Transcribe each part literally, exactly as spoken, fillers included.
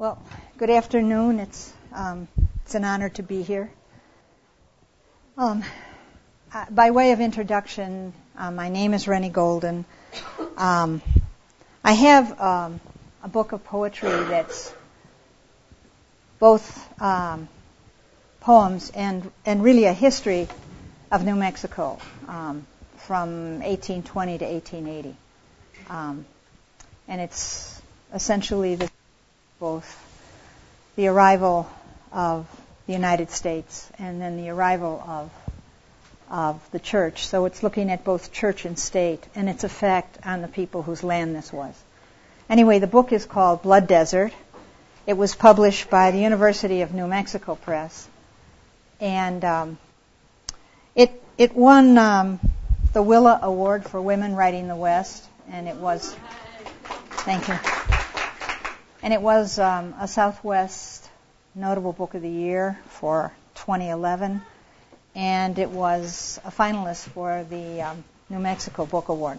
Well, good afternoon. It's um, it's an honor to be here. Um, uh, by way of introduction, uh, my name is Rennie Golden. Um, I have um, a book of poetry that's both um, poems and and really a history of New Mexico um, from eighteen twenty to eighteen eighty, um, and it's essentially the both the arrival of the United States and then the arrival of of the church. So it's looking at both church and state and its effect on the people whose land this was. Anyway, the book is called Blood Desert. It was published by the University of New Mexico Press, and um, it it won um, the Willa Award for Women Writing the West, and it was thank you. And it was um, a Southwest Notable Book of the Year for twenty eleven, and it was a finalist for the um, New Mexico Book Award.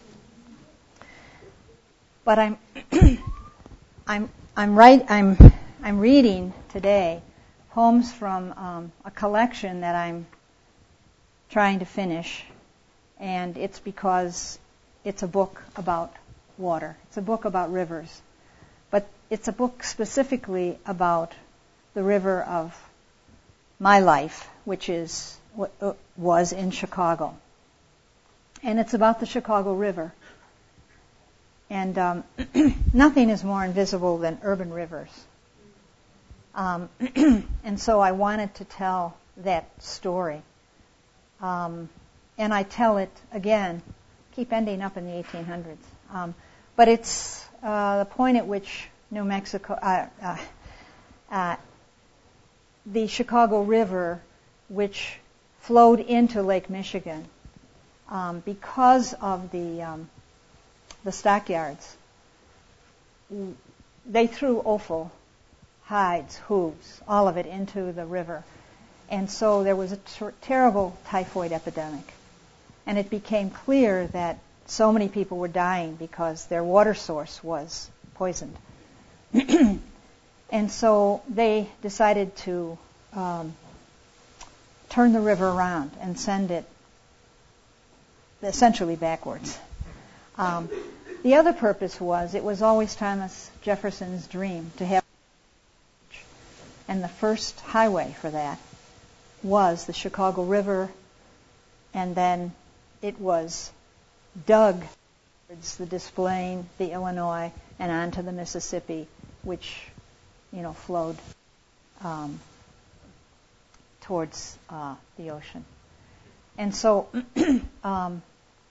But I'm I'm I'm right I'm I'm reading today poems from um, a collection that I'm trying to finish, and it's because it's a book about water. It's a book about rivers. But it's a book specifically about the river of my life, which is what was in Chicago. And it's about the Chicago River. And um, nothing is more invisible than urban rivers. Um, and so I wanted to tell that story. Um, and I tell it, again, keep ending up in the eighteen hundreds. Um, but it's Uh, the point at which New Mexico, uh, uh, uh, the Chicago River, which flowed into Lake Michigan, um, because of the um, the stockyards, they threw offal, hides, hooves, all of it into the river, and so there was a ter- terrible typhoid epidemic, and it became clear that so many people were dying because their water source was poisoned. And so they decided to um, turn the river around and send it essentially backwards. Um, the other purpose was, it was always Thomas Jefferson's dream to have, and the first highway for that was the Chicago River, and then it was dug towards the Des Plaines, the Illinois, and onto the Mississippi, which, you know, flowed um, towards uh, the ocean. And so um,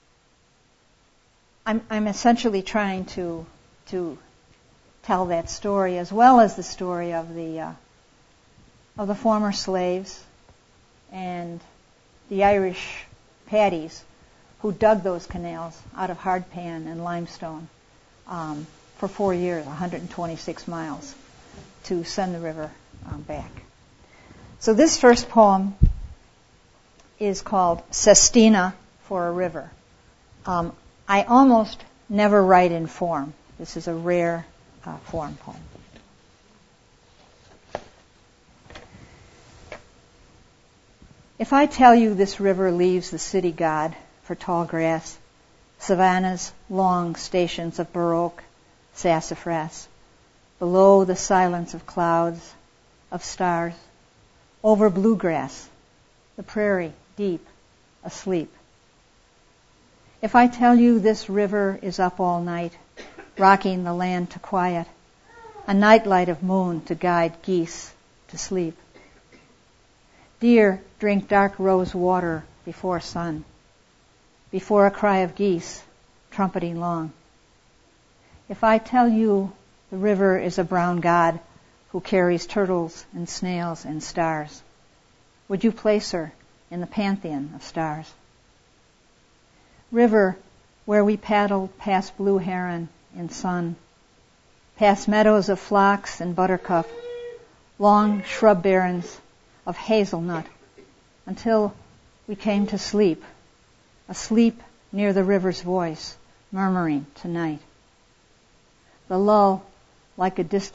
I'm, I'm essentially trying to to tell that story, as well as the story of the uh, of the former slaves and the Irish paddies who dug those canals out of hardpan and limestone um, for four years, one hundred twenty-six miles, to send the river um, back. So this first poem is called Sestina for a River. Um, I almost never write in form. This is a rare uh, form poem. If I tell you this river leaves the city god for tall grass, savannas, long stations of baroque sassafras, below the silence of clouds, of stars, over bluegrass, the prairie deep, asleep. If I tell you this river is up all night, rocking the land to quiet, a nightlight of moon to guide geese to sleep. Deer drink dark rose water before sun, before a cry of geese trumpeting long. If I tell you the river is a brown god who carries turtles and snails and stars, would you place her in the pantheon of stars? River where we paddled past blue heron in sun, past meadows of phlox and buttercup, long shrub barrens of hazelnut, until we came to sleep, asleep near the river's voice, murmuring tonight. The lull, like a distant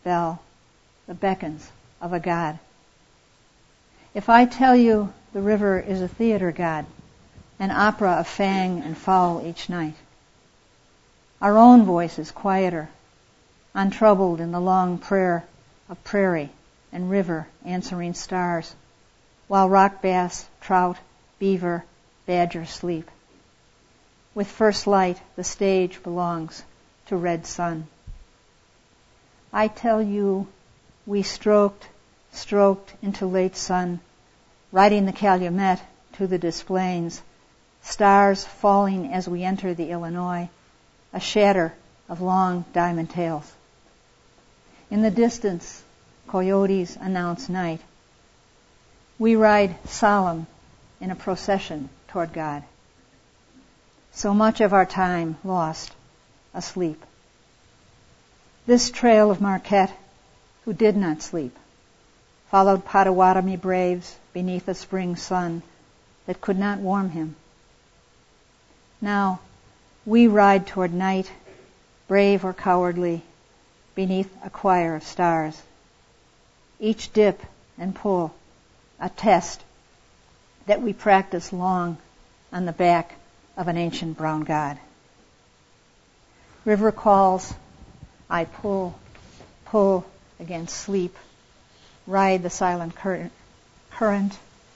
bell that beckons of a God. If I tell you the river is a theater god, an opera of fang and foul each night, our own voice is quieter, untroubled in the long prayer of prairie and river answering stars, while rock bass, trout, beaver, badger sleep. With first light, the stage belongs to red sun. I tell you, we stroked, stroked into late sun, riding the Calumet to the Des Plaines, stars falling as we enter the Illinois, a shatter of long diamond tails. In the distance, coyotes announce night. We ride solemn in a procession toward God. So much of our time lost asleep. This trail of Marquette, who did not sleep, followed Potawatomi braves beneath a spring sun that could not warm him. Now, we ride toward night, brave or cowardly, beneath a choir of stars. Each dip and pull, a test that we practice long on the back of an ancient brown god. River calls, I pull, pull against sleep, ride the silent current. current.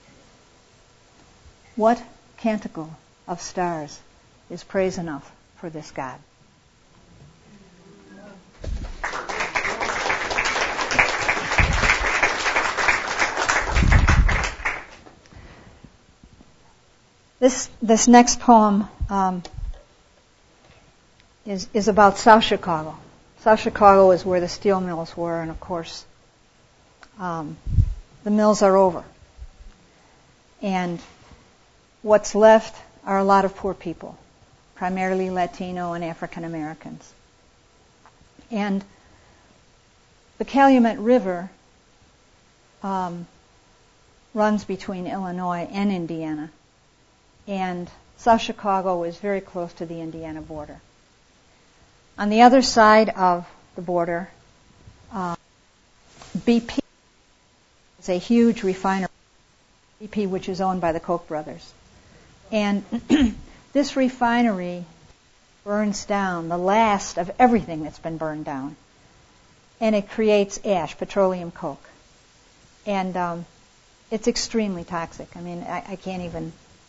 What canticle of stars is praise enough for this God? This this next poem um, is is about South Chicago. South Chicago is where the steel mills were, and of course, um, the mills are over. And what's left are a lot of poor people, primarily Latino and African Americans. And the Calumet River um, runs between Illinois and Indiana. And South Chicago is very close to the Indiana border. On the other side of the border, uh, B P is a huge refinery, B P which is owned by the Koch brothers. And this refinery burns down the last of everything that's been burned down. And it creates ash, petroleum coke. And um, it's extremely toxic. I mean, I, I can't even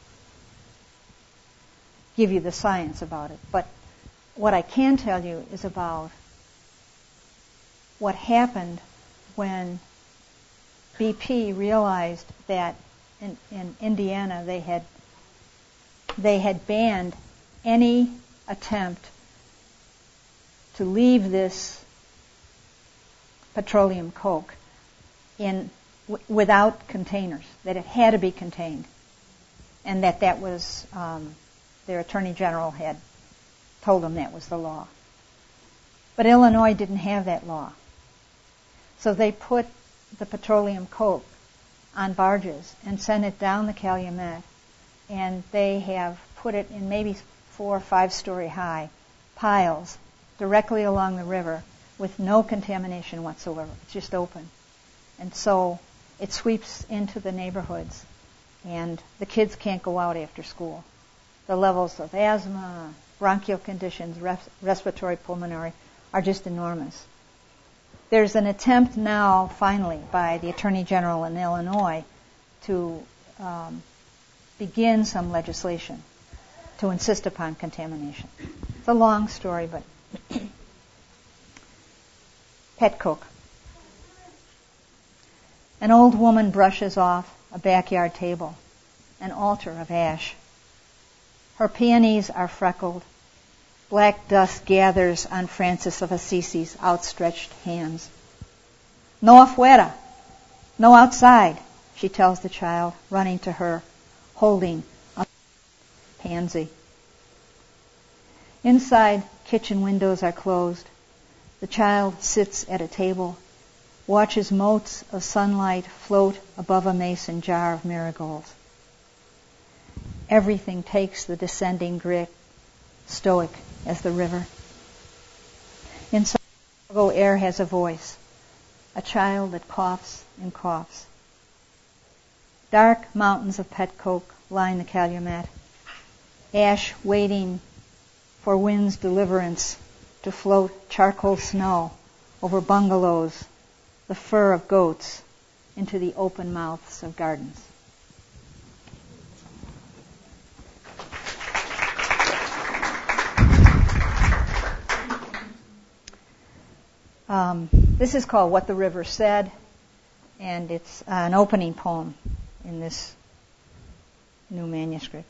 give you the science about it. But what I can tell you is about what happened when B P realized that in, in Indiana they had they had banned any attempt to leave this petroleum coke in w- without containers, that it had to be contained, and that that was um, their attorney general had told them that was the law. But Illinois didn't have that law. So they put the petroleum coke on barges and sent it down the Calumet, and they have put it in maybe four or five story high piles directly along the river with no contamination whatsoever. It's just open. And so it sweeps into the neighborhoods, and the kids can't go out after school. The levels of asthma, bronchial conditions, res- respiratory pulmonary are just enormous. There's an attempt now, finally, by the Attorney General in Illinois to um, begin some legislation to insist upon contamination. It's a long story, but pet coke. An old woman brushes off a backyard table, an altar of ash. Her peonies are freckled. Black dust gathers on Francis of Assisi's outstretched hands. No afuera, no outside, she tells the child, running to her, holding a pansy. Inside, kitchen windows are closed. The child sits at a table, watches motes of sunlight float above a mason jar of marigolds. Everything takes the descending grit, stoic as the river. In Chicago, air has a voice, a child that coughs and coughs. Dark mountains of pet coke line the Calumet, ash waiting for wind's deliverance to float charcoal snow over bungalows, the fur of goats, into the open mouths of gardens. Um, this is called What the River Said, and it's uh, an opening poem in this new manuscript.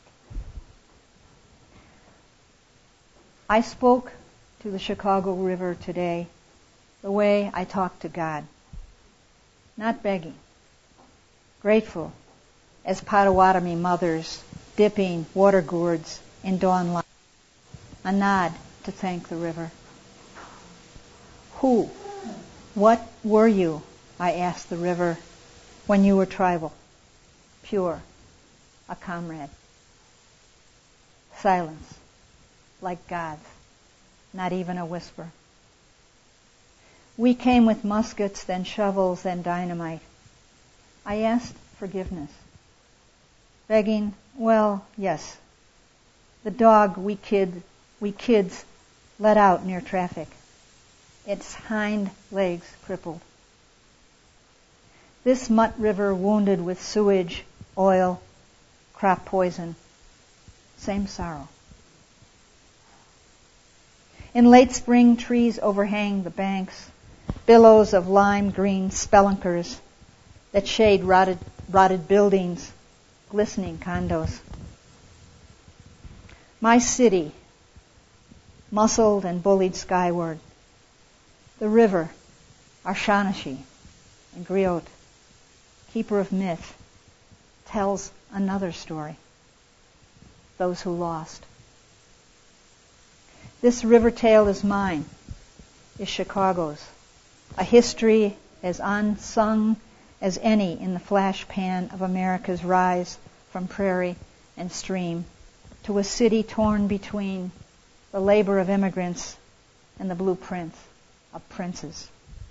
I spoke to the Chicago River today the way I talk to God, not begging, grateful as Potawatomi mothers dipping water gourds in dawn light, a nod to thank the river. Who, what were you, I asked the river, when you were tribal, pure, a comrade? Silence, like God's, not even a whisper. We came with muskets, then shovels, then dynamite. I asked forgiveness. Begging, well, yes. The dog we kid, we kids let out near traffic. Its hind legs crippled. This mutt river wounded with sewage, oil, crop poison. Same sorrow. In late spring, trees overhang the banks, billows of lime green spelunkers that shade rotted, rotted buildings, glistening condos. My city, muscled and bullied skyward. The river, Arshanashi and Griot, keeper of myth, tells another story. Those who lost. This river tale is mine, is Chicago's, a history as unsung as any in the flash pan of America's rise from prairie and stream to a city torn between the labor of immigrants and the blueprints of princes.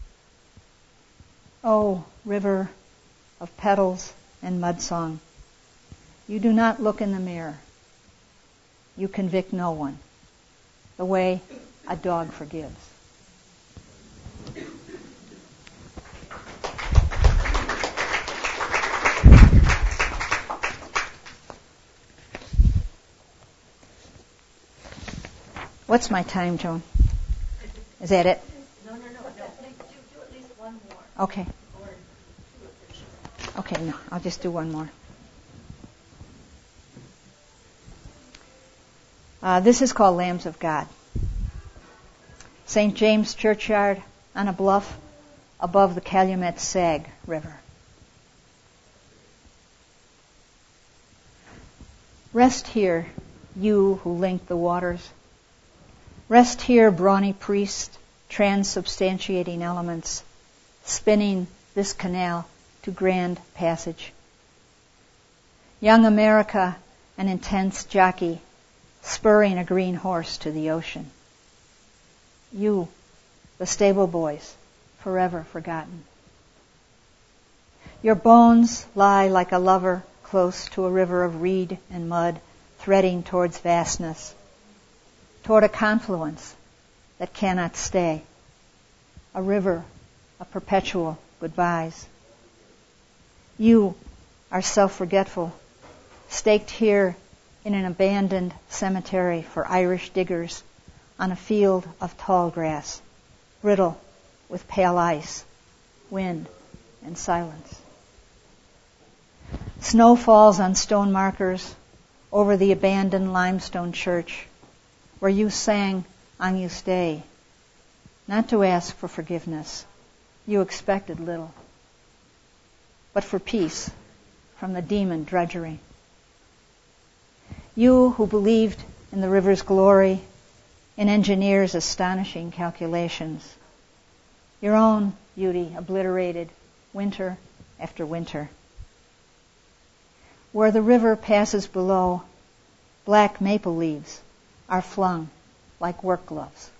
Oh, river of petals and mud song, you do not look in the mirror. You convict no one, the way a dog forgives. What's my time, Joan? Is that it? No, no, no. no. Do, do at least one more. Okay. Or two officials. Okay, no, I'll just do one more. Uh, this is called Lambs of God. Saint James Churchyard on a bluff above the Calumet Sag River. Rest here, you who link the waters. Rest here, brawny priest, transubstantiating elements, spinning this canal to grand passage. Young America, an intense jockey, spurring a green horse to the ocean. You, the stable boys, forever forgotten. Your bones lie like a lover close to a river of reed and mud, threading towards vastness, toward a confluence that cannot stay, a river of perpetual goodbyes. You are self-forgetful, staked here in an abandoned cemetery for Irish diggers on a field of tall grass, brittle with pale ice, wind, and silence. Snow falls on stone markers over the abandoned limestone church where you sang Agnus Dei, not to ask for forgiveness. You expected little, but for peace from the demon drudgery. You who believed in the river's glory, in engineers' astonishing calculations, your own beauty obliterated winter after winter. Where the river passes below, black maple leaves are flung like work gloves.